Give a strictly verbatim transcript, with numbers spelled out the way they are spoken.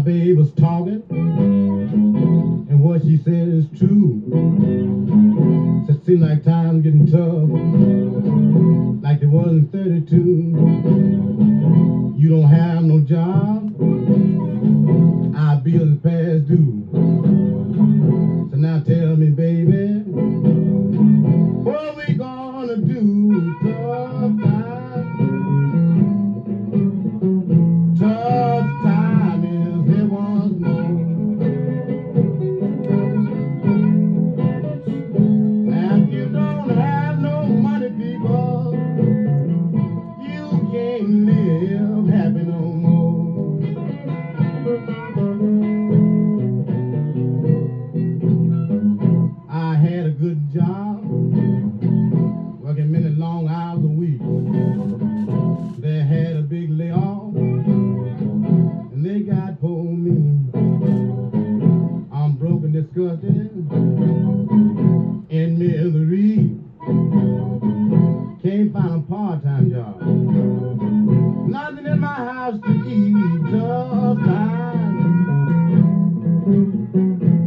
babe was talking, and what she said is true. It seems like time's getting tough, like it was in thirty-two. You don't have no job, our bills is past due. So now tell me, baby, what we gonna do? Tough time, tough time is here once more. Now if you don't have no money, people, you can't live happy no more. I had a good job, working many long hours a week. They had a big layoff, and they got poor me. I'm broke and disgusted, in misery. Can't find a part-time job, nothing in my house to eat. Tough time,